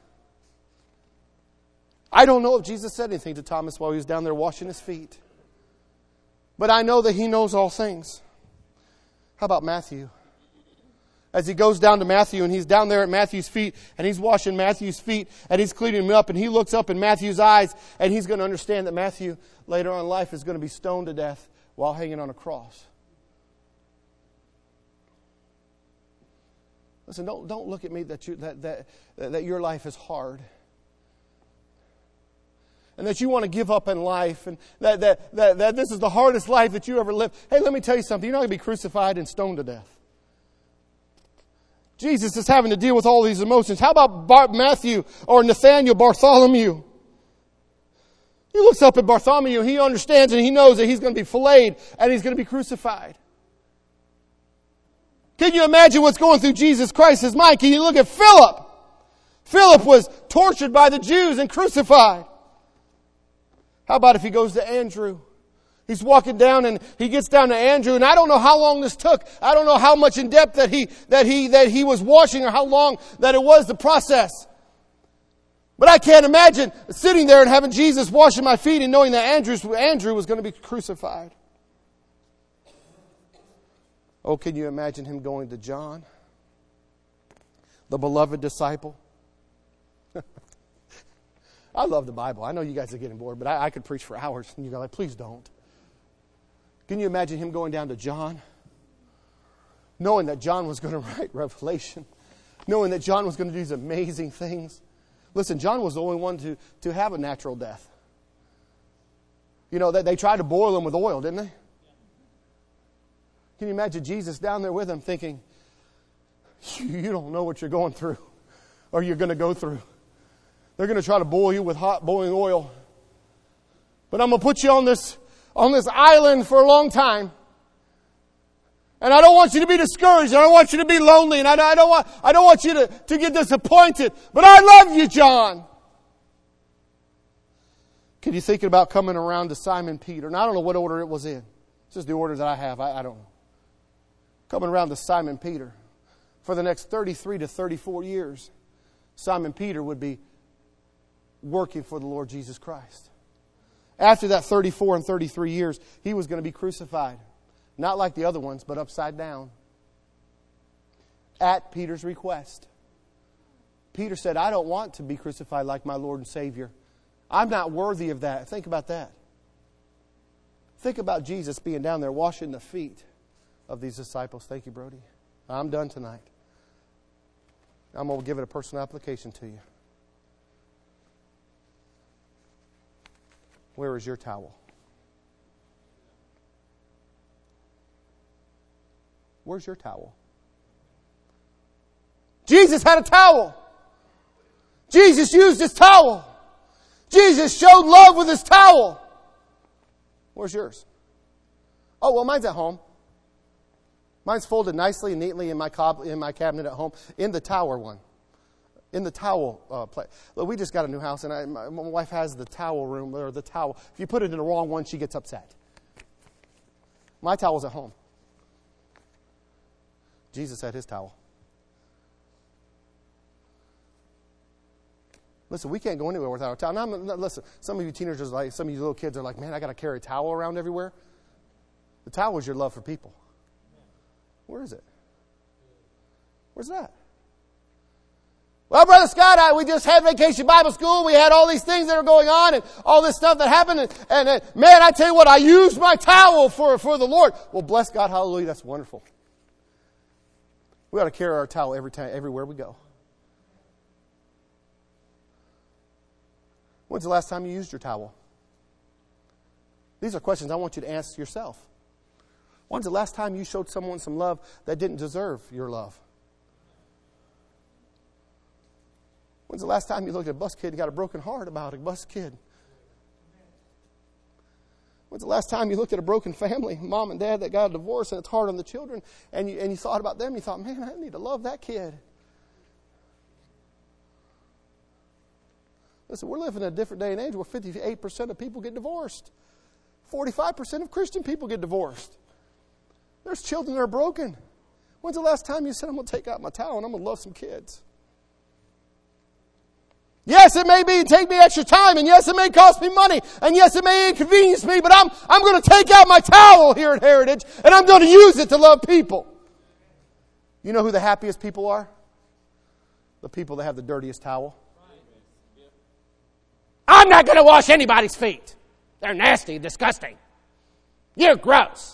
I don't know if Jesus said anything to Thomas while he was down there washing his feet. But I know that he knows all things. How about Matthew? As he goes down to Matthew and he's down there at Matthew's feet and he's washing Matthew's feet and he's cleaning him up and he looks up in Matthew's eyes and he's going to understand that Matthew later on in life is going to be stoned to death while hanging on a cross. Listen, don't, don't look at me that, you, that, that, that your life is hard. and that you want to give up in life, and that, that, that, that this is the hardest life that you ever lived. Hey, let me tell you something. You're not going to be crucified and stoned to death. Jesus is having to deal with all these emotions. How about Bar- Matthew or Nathaniel Bartholomew? He looks up at Bartholomew, he understands and he knows that he's going to be filleted and he's going to be crucified. Can you imagine what's going through Jesus Christ's mind? Can you look at Philip? Philip was tortured by the Jews and crucified. How about if he goes to Andrew? He's walking down and he gets down to Andrew, and I don't know how long this took. I don't know how much in depth that he that he that he was washing, or how long that it was the process. But I can't imagine sitting there and having Jesus washing my feet and knowing that Andrew's, Andrew was going to be crucified. Oh, can you imagine him going to John, the beloved disciple? I love the Bible. I know you guys are getting bored, but I, I could preach for hours. And you're like, please don't. Can you imagine him going down to John, knowing that John was going to write Revelation, knowing that John was going to do these amazing things? Listen, John was the only one to, to have a natural death. You know, they, they tried to boil him with oil, didn't they? Can you imagine Jesus down there with him thinking, you don't know what you're going through or you're going to go through. They're going to try to boil you with hot boiling oil. But I'm going to put you on this, on this island for a long time. And I don't want you to be discouraged. I don't want you to be lonely. And I, I don't want, I don't want you to, to get disappointed. But I love you, John. Can you think about coming around to Simon Peter? And I don't know what order it was in. It's just the order that I have. I, I don't know. Coming around to Simon Peter. For the next thirty-three to thirty-four years, Simon Peter would be working for the Lord Jesus Christ. After that thirty-four and thirty-three years, he was going to be crucified. Not like the other ones, but upside down. At Peter's request. Peter said, I don't want to be crucified like my Lord and Savior. I'm not worthy of that. Think about that. Think about Jesus being down there washing the feet of these disciples. Thank you, Brody. I'm done tonight. I'm going to give it a personal application to you. Where is your towel? Where's your towel? Jesus had a towel. Jesus used his towel. Jesus showed love with his towel. Where's yours? Oh, well, mine's at home. Mine's folded nicely and neatly in my cob- in my cabinet at home, in the tower one. In the towel uh, place. Look, we just got a new house, and I, my, my wife has the towel room, or the towel. If you put it in the wrong one, she gets upset. My towel's at home. Jesus had his towel. Listen, we can't go anywhere without a towel. Now, I'm, listen, some of you teenagers, like some of you little kids, are like, man, I got to carry a towel around everywhere. The towel is your love for people. Where is it? Where's that? Well, Brother Scott, I, we just had Vacation Bible School. We had all these things that are going on and all this stuff that happened. And, and, and man, I tell you what, I used my towel for, for the Lord. Well, bless God, hallelujah, that's wonderful. We ought to carry our towel every time, everywhere we go. When's the last time you used your towel? These are questions I want you to ask yourself. When's the last time you showed someone some love that didn't deserve your love? When's the last time you looked at a bus kid and got a broken heart about a bus kid? When's the last time you looked at a broken family, mom and dad that got a divorce and it's hard on the children, and you, and you thought about them and you thought, man, I need to love that kid. Listen, we're living in a different day and age where fifty-eight percent of people get divorced. forty-five percent of Christian people get divorced. There's children that are broken. When's the last time you said, I'm going to take out my towel and I'm going to love some kids? Yes, it may be take me extra time, and yes, it may cost me money, and yes, it may inconvenience me, but I'm I'm going to take out my towel here at Heritage, and I'm going to use it to love people. You know who the happiest people are? The people that have the dirtiest towel. I'm not going to wash anybody's feet. They're nasty, disgusting. You're gross.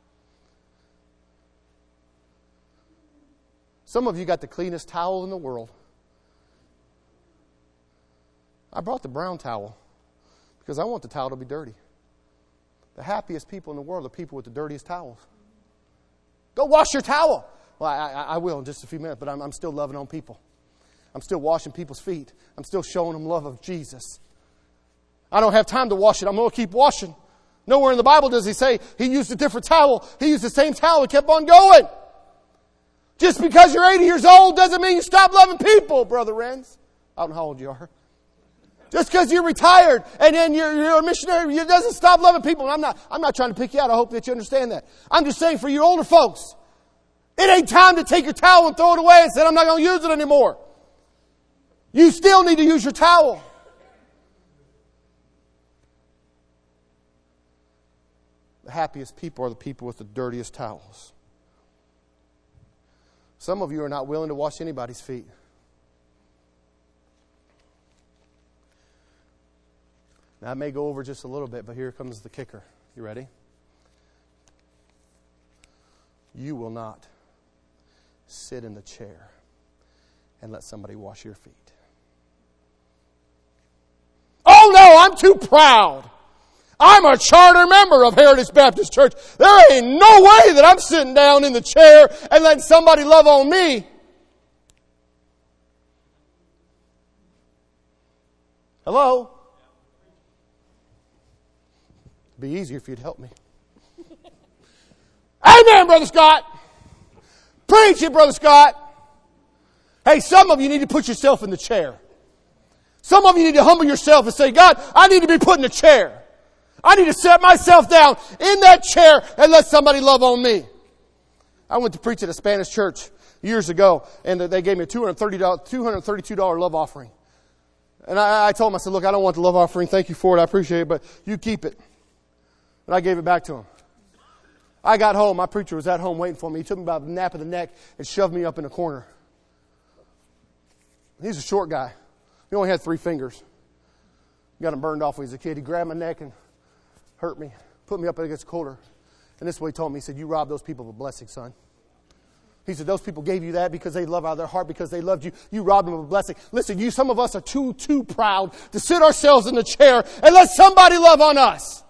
Some of you got the cleanest towel in the world. I brought the brown towel. Because I want the towel to be dirty. The happiest people in the world are people with the dirtiest towels. Go wash your towel. Well, I, I, I will in just a few minutes, but I'm, I'm still loving on people. I'm still washing people's feet. I'm still showing them love of Jesus. I don't have time to wash it. I'm going to keep washing. Nowhere in the Bible does he say he used a different towel. He used the same towel and kept on going. Just because you're eighty years old doesn't mean you stop loving people, Brother Renz. I don't know how old you are. Just because you're retired and then you're, you're a missionary, it doesn't stop loving people. And I'm not, I'm not trying to pick you out. I hope that you understand that. I'm just saying for you older folks, it ain't time to take your towel and throw it away and say, I'm not going to use it anymore. You still need to use your towel. The happiest people are the people with the dirtiest towels. Some of you are not willing to wash anybody's feet. Now, I may go over just a little bit, but here comes the kicker. You ready? You will not sit in the chair and let somebody wash your feet. Oh no, I'm too proud. I'm a charter member of Heritage Baptist Church. There ain't no way that I'm sitting down in the chair and letting somebody love on me. Hello? It'd be easier if you'd help me. Amen, Brother Scott. Preach it, Brother Scott. Hey, some of you need to put yourself in the chair. Some of you need to humble yourself and say, God, I need to be put in the chair. I need to set myself down in that chair and let somebody love on me. I went to preach at a Spanish church years ago, and they gave me a two hundred thirty dollars, two hundred thirty-two dollars love offering. And I, I told them, I said, look, I don't want the love offering. Thank you for it. I appreciate it, but you keep it. And I gave it back to him. I got home. My preacher was at home waiting for me. He took me by the nape of the neck and shoved me up in a corner. He's a short guy. He only had three fingers. Got him burned off when he was a kid. He grabbed my neck and hurt me, put me up against the corner. And this is what he told me. He said, you robbed those people of a blessing, son. He said, those people gave you that because they love out of their heart, because they loved you. You robbed them of a blessing. Listen, you, some of us are too, too proud to sit ourselves in the chair and let somebody love on us.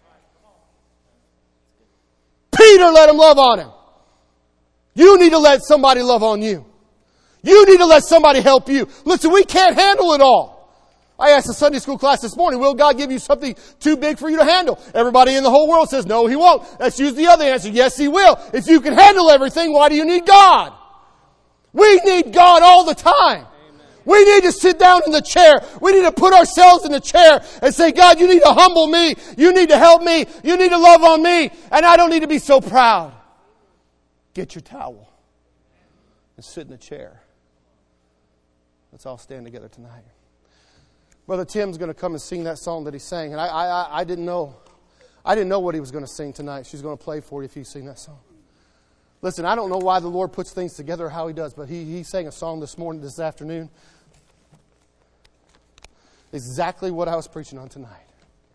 Peter let him love on him. You need to let somebody love on you. You need to let somebody help you. Listen, we can't handle it all. I asked the Sunday school class this morning, will God give you something too big for you to handle? Everybody in the whole world says, no, He won't. Let's use the other answer. Yes, He will. If you can handle everything, why do you need God? We need God all the time. Amen. We need to sit down in the chair. We need to put ourselves in the chair and say, God, you need to humble me. You need to help me. You need to love on me. And I don't need to be so proud. Get your towel and sit in the chair. Let's all stand together tonight. Brother Tim's going to come and sing that song that he sang. And I, I, I didn't know. I didn't know what he was going to sing tonight. She's going to play for you if you sing that song. Listen, I don't know why the Lord puts things together how He does, but he, he sang a song this morning, this afternoon. Exactly what I was preaching on tonight.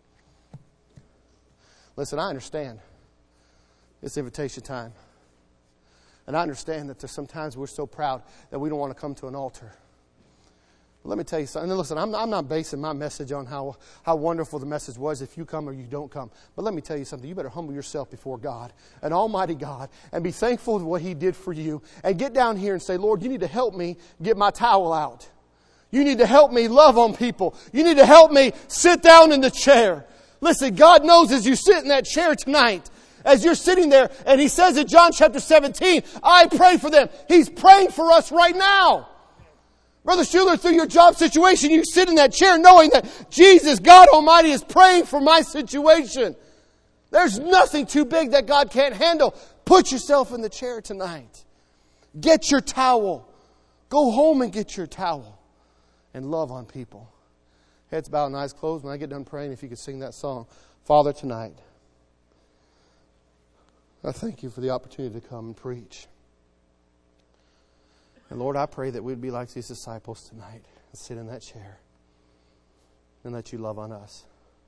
Listen, I understand. It's invitation time. And I understand that there's sometimes we're so proud that we don't want to come to an altar. But let me tell you something. And listen, I'm, I'm not basing my message on how, how wonderful the message was if you come or you don't come. But let me tell you something. You better humble yourself before God, an almighty God, and be thankful for what He did for you. And get down here and say, Lord, you need to help me get my towel out. You need to help me love on people. You need to help me sit down in the chair. Listen, God knows as you sit in that chair tonight, as you're sitting there, and He says in John chapter seventeen, I pray for them. He's praying for us right now. Brother Schuler, through your job situation, you sit in that chair knowing that Jesus, God Almighty, is praying for my situation. There's nothing too big that God can't handle. Put yourself in the chair tonight. Get your towel. Go home and get your towel. And love on people. Heads bowed and eyes closed. When I get done praying, if you could sing that song. Father, tonight, I thank You for the opportunity to come and preach. And Lord, I pray that we'd be like these disciples tonight and sit in that chair and let You love on us.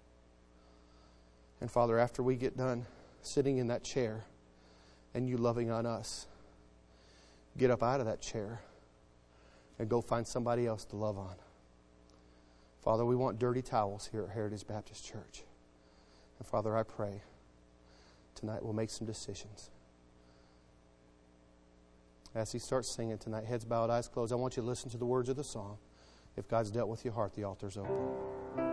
And Father, after we get done sitting in that chair and You loving on us, get up out of that chair and go find somebody else to love on. Father, we want dirty towels here at Heritage Baptist Church. And Father, I pray tonight we'll make some decisions. As he starts singing tonight, heads bowed, eyes closed, I want you to listen to the words of the song. If God's dealt with your heart, the altar's open.